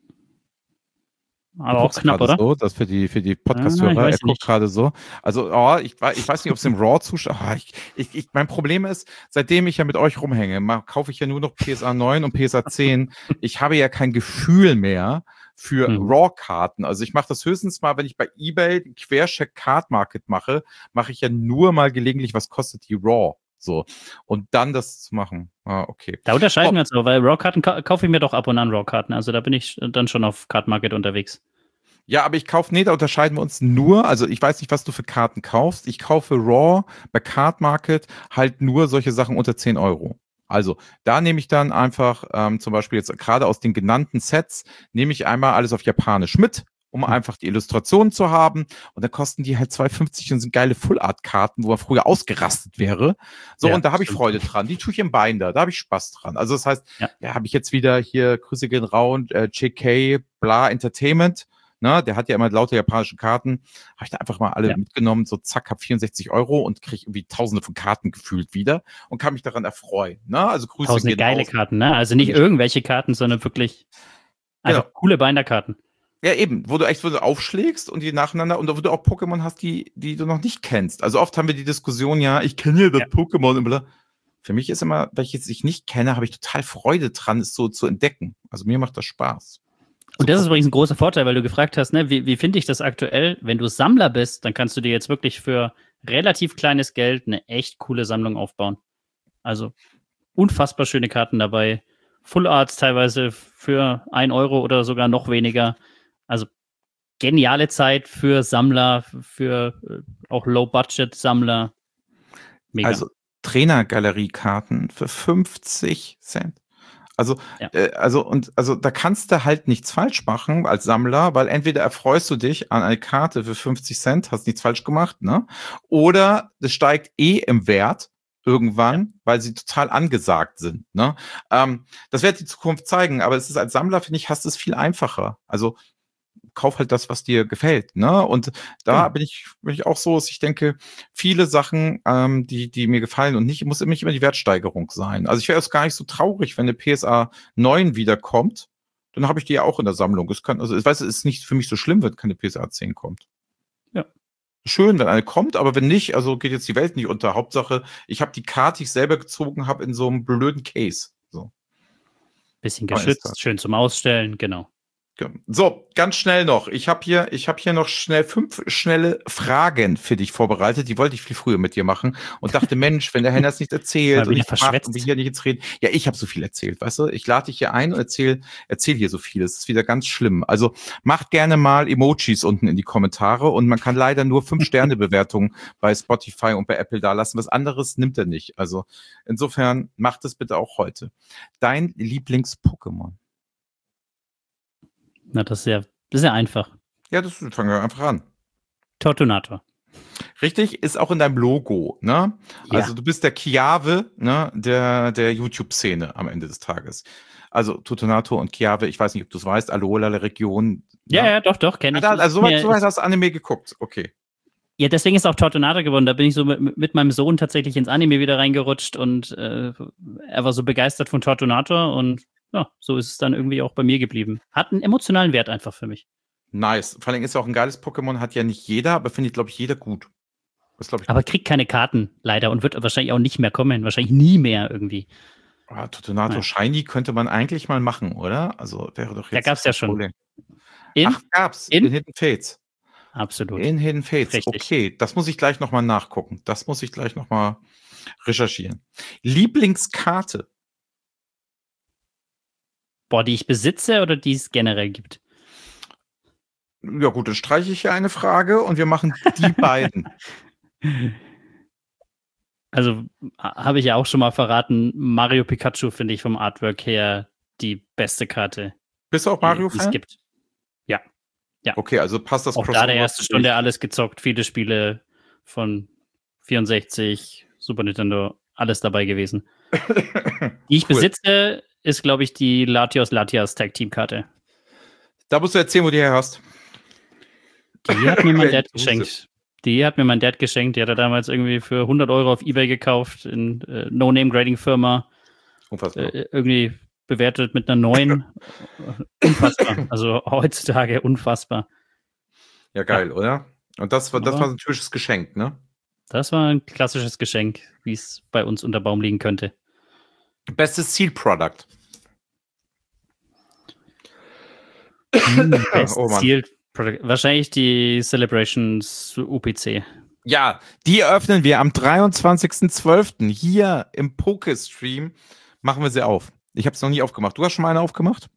Aber auch knapp, oder? So, das für die, für die Ah, ich Podcast-Hörer, weiß er guckt nicht. gerade so. Also, oh, ich, wei- ich weiß nicht, ob es im Raw zuschaut. Oh, ich, ich, ich, mein Problem ist, seitdem ich ja mit euch rumhänge, ma- kaufe ich ja nur noch P S A neun und P S A zehn. Ich habe ja kein Gefühl mehr für Mhm. Raw-Karten. Also ich mache das höchstens mal, wenn ich bei eBay den Quercheck Card Market mache, mache ich ja nur mal gelegentlich, was kostet die Raw. So. Und dann das zu machen. Ah, okay. Da unterscheiden Oh. wir uns aber, weil Raw-Karten ka kaufe ich mir doch ab und an Raw-Karten. Also da bin ich dann schon auf Card Market unterwegs. Ja, aber ich kaufe, nee, da unterscheiden wir uns nur, also ich weiß nicht, was du für Karten kaufst. Ich kaufe Raw bei Card Market halt nur solche Sachen unter zehn Euro. Also da nehme ich dann einfach ähm, zum Beispiel jetzt gerade aus den genannten Sets, nehme ich einmal alles auf Japanisch mit, um Hm. einfach die Illustrationen zu haben. Und dann kosten die halt zwei fünfzig und sind geile Full-Art-Karten, wo man früher ausgerastet wäre. So, Ja, und da habe ich stimmt. Freude dran. Die tue ich im Binder, da habe ich Spaß dran. Also das heißt, Ja. ja, habe ich jetzt wieder hier, Grüße gehen raus, äh, J K, bla, Entertainment. Ne, der hat ja immer lauter japanische Karten. Habe ich da einfach mal alle Ja. mitgenommen, so zack, hab vierundsechzig Euro und kriege irgendwie tausende von Karten gefühlt wieder und kann mich daran erfreuen. Ne? Also Grüße Tausende gehen geile raus. Karten, ne? Also nicht Richtig. irgendwelche Karten, sondern wirklich einfach Genau. coole Binder-Karten. Ja, eben, wo du echt wo du aufschlägst und die nacheinander und wo du auch Pokémon hast, die, die du noch nicht kennst. Also oft haben wir die Diskussion, ja, ich kenne ja das Ja. Pokémon und bla. Für mich ist immer, weil ich jetzt ich nicht kenne, habe ich total Freude dran, es so zu entdecken. Also mir macht das Spaß. Und das ist übrigens ein großer Vorteil, weil du gefragt hast, ne, wie, wie finde ich das aktuell? Wenn du Sammler bist, dann kannst du dir jetzt wirklich für relativ kleines Geld eine echt coole Sammlung aufbauen. Also unfassbar schöne Karten dabei. Full Arts teilweise für ein Euro oder sogar noch weniger. Also geniale Zeit für Sammler, für äh, auch Low-Budget-Sammler. Mega. Also Trainergaleriekarten für fünfzig Cent. Also, Ja. äh, also, und, also, da kannst du halt nichts falsch machen als Sammler, weil entweder erfreust du dich an eine Karte für fünfzig Cent, hast nichts falsch gemacht, ne? Oder das steigt eh im Wert irgendwann, weil sie total angesagt sind, ne? Ähm, das wird die Zukunft zeigen, aber es ist als Sammler, finde ich, hast du es viel einfacher. Also, kauf halt das, was dir gefällt, ne? Und da Genau. bin ich, bin ich auch so, dass ich denke, viele Sachen, ähm, die, die mir gefallen und nicht, muss nicht immer die Wertsteigerung sein. Also ich wäre es gar nicht so traurig, wenn eine P S A neun wiederkommt, dann habe ich die ja auch in der Sammlung. Es kann, also ich weiß, es ist nicht für mich so schlimm, wenn keine P S A zehn kommt. Ja. Schön, wenn eine kommt, aber wenn nicht, also geht jetzt die Welt nicht unter. Hauptsache, ich habe die Karte, die ich selber gezogen habe, in so einem blöden Case. So. Bisschen Aber ist geschützt, das. schön zum Ausstellen, genau. So, ganz schnell noch. Ich habe hier, ich habe hier noch schnell fünf schnelle Fragen für dich vorbereitet. Die wollte ich viel früher mit dir machen und dachte, Mensch, wenn der Hennes nicht erzählt Mal und wieder nicht macht verschwätzt. und wir hier nicht jetzt reden. Ja, ich habe so viel erzählt, weißt du? Ich lade dich hier ein und erzähl, erzähl hier so viel. Das ist wieder ganz schlimm. Also macht gerne mal Emojis unten in die Kommentare und man kann leider nur fünf Sterne Bewertungen bei Spotify und bei Apple da lassen. Was anderes nimmt er nicht. Also insofern macht es bitte auch heute. Dein Lieblings-Pokémon? Na, das ist ja, das ist ja einfach. Ja, das fangen wir einfach an. Tortunator. Richtig, ist auch in deinem Logo, ne? Ja. Also du bist der Chiave, ne, der, der YouTube-Szene am Ende des Tages. Also Tutonato und Chiave, ich weiß nicht, ob du es weißt, Alola Region. Ja, ne? ja, doch, doch, kenne ich. Ah, da, also soweit Mir so weit ist- hast du Anime geguckt, okay. Ja, deswegen ist auch Tortunator geworden. Da bin ich so mit, mit meinem Sohn tatsächlich ins Anime wieder reingerutscht und äh, er war so begeistert von Tortunator und ja, so ist es dann irgendwie auch bei mir geblieben. Hat einen emotionalen Wert einfach für mich. Nice. Vor allem ist ja auch ein geiles Pokémon, hat ja nicht jeder, aber findet, glaube ich, jeder gut. Das glaube ich. Aber kriegt keine Karten, leider, und wird wahrscheinlich auch nicht mehr kommen. Wahrscheinlich nie mehr irgendwie. Ah, Tutonato Naja. Shiny könnte man eigentlich mal machen, oder? Also wäre doch Da jetzt. gab's ja das schon. Problem. In? Ach, gab's. In? In Hidden Fates. Absolut. In Hidden Fates. Richtig. Okay, das muss ich gleich nochmal nachgucken. Das muss ich gleich nochmal recherchieren. Lieblingskarte. Boah, die ich besitze oder die es generell gibt? Ja gut, dann streiche ich hier eine Frage und wir machen die beiden. Also habe ich ja auch schon mal verraten, Mario Pikachu finde ich vom Artwork her die beste Karte. Bist du auch Mario-Fan? Die es gibt. Ja. ja. Okay, also passt das Auch da der erste Stunde alles gezockt, viele Spiele von vierundsechzig, Super Nintendo, alles dabei gewesen. Die ich cool. besitze, ist, glaube ich, die Latios Latias Tag Team Karte. Da musst du erzählen, wo du die her hast. Die hat mir mein Dad geschenkt. Die hat mir mein Dad geschenkt. Die hat er damals irgendwie für hundert Euro auf eBay gekauft, in äh, No-Name-Grading-Firma. Unfassbar. Äh, irgendwie bewertet mit einer neun. Unfassbar. Also heutzutage unfassbar. Ja, geil, ja. oder? Und das war, das war ein typisches Geschenk, ne? Das war ein klassisches Geschenk, wie es bei uns unter Baum liegen könnte. Bestes Zielprodukt. Bestes oh, Zielprodukt. Wahrscheinlich die Celebrations U P C. Ja, die eröffnen wir am dreiundzwanzigsten zwölften hier im Poke-Stream. Machen wir sie auf. Ich habe es noch nie aufgemacht. Du hast schon mal eine aufgemacht?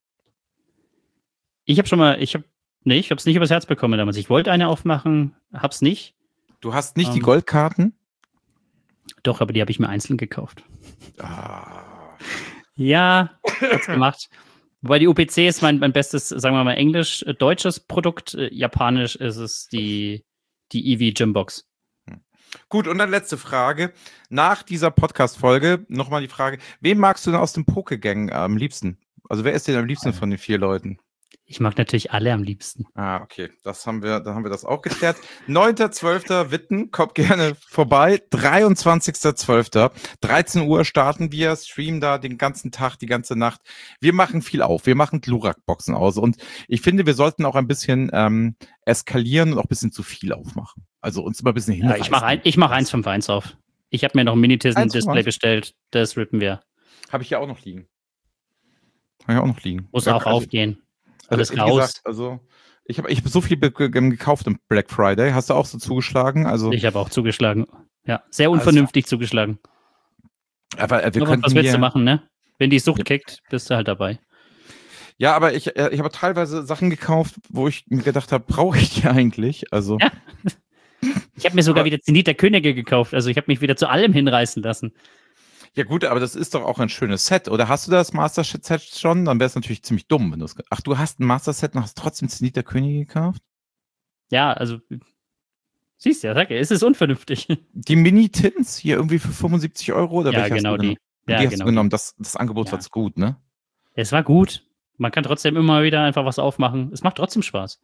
Ich habe schon mal, ich habe, nee, ich habe es nicht übers Herz bekommen damals. Ich wollte eine aufmachen, hab's nicht. Du hast nicht um, die Goldkarten? Doch, aber die habe ich mir einzeln gekauft. Ah. Ja, hat's gemacht. Wobei die U P C ist mein, mein bestes, sagen wir mal, englisch-deutsches Produkt. Äh, Japanisch ist es die, die Eevee Gymbox. Hm. Gut, und dann letzte Frage. Nach dieser Podcast-Folge nochmal die Frage, wen magst du denn aus dem Poke-Gang am liebsten? Also wer ist dir am liebsten von den vier Leuten? Ich mag natürlich alle am liebsten. Ah, okay. Das haben wir, dann haben wir das auch geklärt. neunter zwölfter Witten, kommt gerne vorbei. dreiundzwanzigster zwölfter dreizehn Uhr starten wir, streamen da den ganzen Tag, die ganze Nacht. Wir machen viel auf. Wir machen Glurak-Boxen aus. Und ich finde, wir sollten auch ein bisschen ähm, eskalieren und auch ein bisschen zu viel aufmachen. Also uns immer ein bisschen hinreißen. Ja, ich mache ein, ich mach eins fünf eins auf. Ich habe mir noch ein Minitizen-Display bestellt. Das rippen wir. Habe ich ja auch noch liegen. Habe ich auch noch liegen. Muss ja, auch also, aufgehen. Alles also, raus. Gesagt, also ich habe ich hab so viel gekauft im Black Friday. Hast du auch so zugeschlagen? Also ich habe auch zugeschlagen. Ja, sehr unvernünftig also, zugeschlagen. Aber äh, wir aber was willst du machen, ne? Wenn die Sucht ja. kickt, bist du halt dabei. Ja, aber ich, äh, ich habe teilweise Sachen gekauft, wo ich mir gedacht habe, brauche ich die eigentlich? Also ja. Ich habe mir sogar aber, wieder Zenit der Könige gekauft. Also ich habe mich wieder zu allem hinreißen lassen. Ja gut, aber das ist doch auch ein schönes Set. Oder hast du das Master Set schon? Dann wäre es natürlich ziemlich dumm, wenn du es... Ach, du hast ein Master Set und hast trotzdem Zenit der Könige gekauft? Ja, also... Siehst du ja, sag ja, es ist unvernünftig. Die Mini-Tins hier irgendwie für fünfundsiebzig Euro? Oder ja, genau die. Ja, die hast genau du genommen. Das, das Angebot ja. war zu gut, ne? Es war gut. Man kann trotzdem immer wieder einfach was aufmachen. Es macht trotzdem Spaß.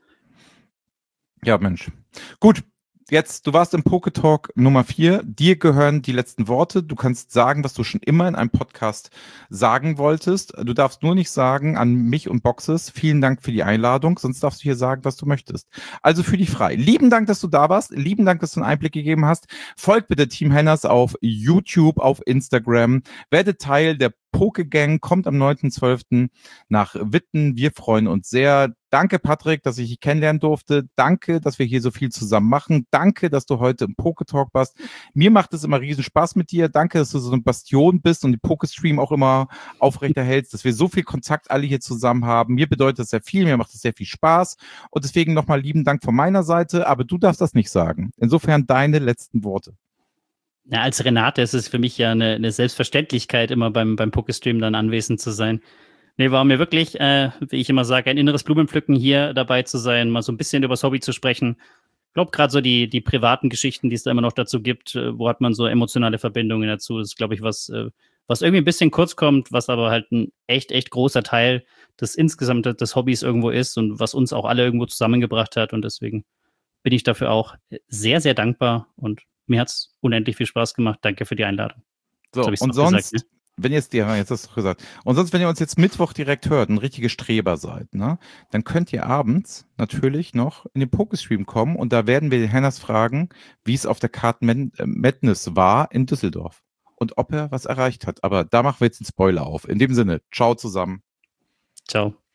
Ja, Mensch. Gut. Jetzt, du warst im Poke-Talk Nummer vier. Dir gehören die letzten Worte. Du kannst sagen, was du schon immer in einem Podcast sagen wolltest. Du darfst nur nicht sagen an mich und Boxes, vielen Dank für die Einladung, sonst darfst du hier sagen, was du möchtest. Also fühl dich frei. Lieben Dank, dass du da warst. Lieben Dank, dass du einen Einblick gegeben hast. Folgt bitte Team Henners auf YouTube, auf Instagram. Werde Teil der Poke-Gang, kommt am neunten zwölften nach Witten. Wir freuen uns sehr. Danke, Patrick, dass ich dich kennenlernen durfte. Danke, dass wir hier so viel zusammen machen. Danke, dass du heute im Poke-Talk warst. Mir macht es immer riesen Spaß mit dir. Danke, dass du so eine Bastion bist und den Poke-Stream auch immer aufrechterhältst, dass wir so viel Kontakt alle hier zusammen haben. Mir bedeutet das sehr viel, mir macht es sehr viel Spaß. Und deswegen nochmal lieben Dank von meiner Seite, aber du darfst das nicht sagen. Insofern deine letzten Worte. Ja, als Renate ist es für mich ja eine, eine Selbstverständlichkeit, immer beim, beim Poke-Stream dann anwesend zu sein. Nee, war mir wirklich, äh, wie ich immer sage, ein inneres Blumenpflücken, hier dabei zu sein, mal so ein bisschen über das Hobby zu sprechen. Ich glaube, gerade so die, die privaten Geschichten, die es da immer noch dazu gibt, äh, wo hat man so emotionale Verbindungen dazu, das ist, glaube ich, was, äh, was irgendwie ein bisschen kurz kommt, was aber halt ein echt, echt großer Teil des insgesamt des Hobbys irgendwo ist und was uns auch alle irgendwo zusammengebracht hat. Und deswegen bin ich dafür auch sehr, sehr dankbar und mir hat es unendlich viel Spaß gemacht. Danke für die Einladung. So, und sonst, gesagt, ne? wenn jetzt, ja, jetzt hast du gesagt, und sonst, wenn ihr uns jetzt Mittwoch direkt hört und richtige Streber seid, ne, dann könnt ihr abends natürlich noch in den Poke-Stream kommen und da werden wir den Henners fragen, wie es auf der Karten Madness war in Düsseldorf und ob er was erreicht hat. Aber da machen wir jetzt einen Spoiler auf. In dem Sinne, ciao zusammen. Ciao.